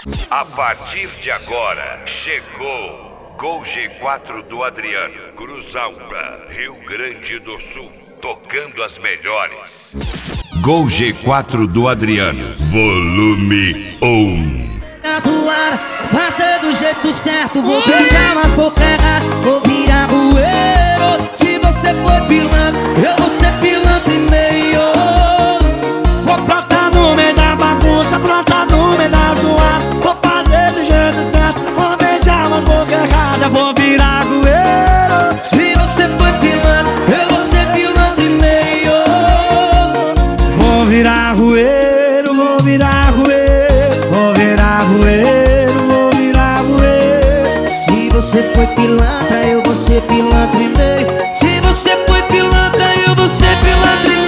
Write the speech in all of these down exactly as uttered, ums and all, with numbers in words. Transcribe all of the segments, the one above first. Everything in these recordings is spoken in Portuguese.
A partir de agora, chegou Gol G quatro do Adriano, Cruz Alta, Rio Grande do Sul, tocando as melhores. Gol G quatro do Adriano, volume um. Na zoada, vai ser do jeito certo. Vou beijar nas bocas erradas, vou virar rueiro. Se você for pilantra, eu vou ser pilantra e meio. Vou plantar no meio da bagunça, plantar no meio da zoada. Vou fazer do jeito certo, vou beijar nas bocas erradas, vou virar rueiro. Se você for pilantra, eu vou ser pilantra e meio. Vou virar rueiro, vou virar rueiro, vou virar rueiro, vou virar rueiro. Se você for pilantra, eu vou ser pilantra e meio. Se você for pilantra, eu vou ser pilantra e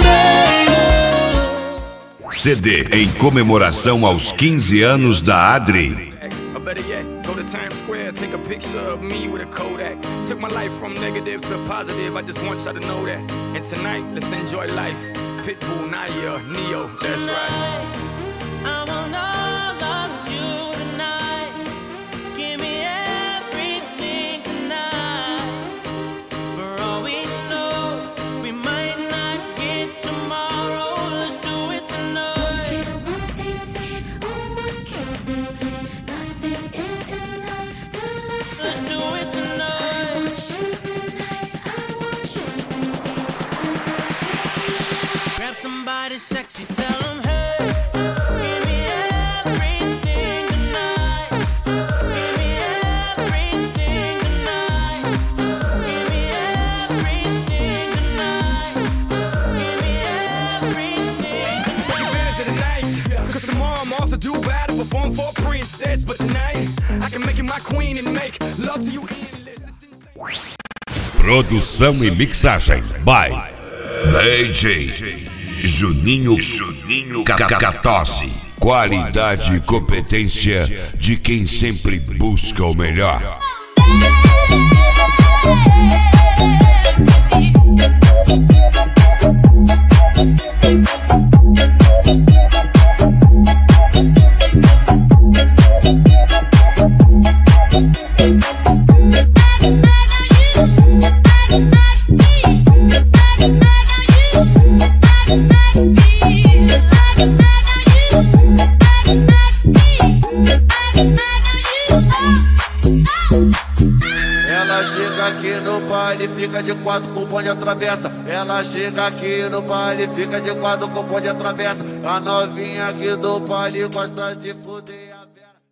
meio. C D em comemoração aos quinze anos da Adri. Or better yet, go to Times Square, take a picture of me with a Kodak. Took my life from negative to positive, I just want y'all to know that. And tonight, let's enjoy life. Pitbull, Naya, Neo, that's right. I want all of you tonight. Give me everything tonight. For all we know, we might not get tomorrow. Let's do it tonight. Let's do it tonight. Grab somebody sexy, tell them hey. Give me everything tonight. Give me everything tonight. Give me everything tonight. Give me everything Take advantage of the night, cause tomorrow I'm off to do battle, perform for a princess. But tonight, I can make you my queen and make love to you endless. It's insane. Produção e mixagem by D J Juninho Juninho Catose. Qualidade e competência de quem sempre busca o melhor. Ela chega aqui no baile, fica de quatro com o bonde atravessa. Ela chega aqui no baile, fica de quatro com o bonde atravessa. A novinha aqui do baile gosta de fuder a vera.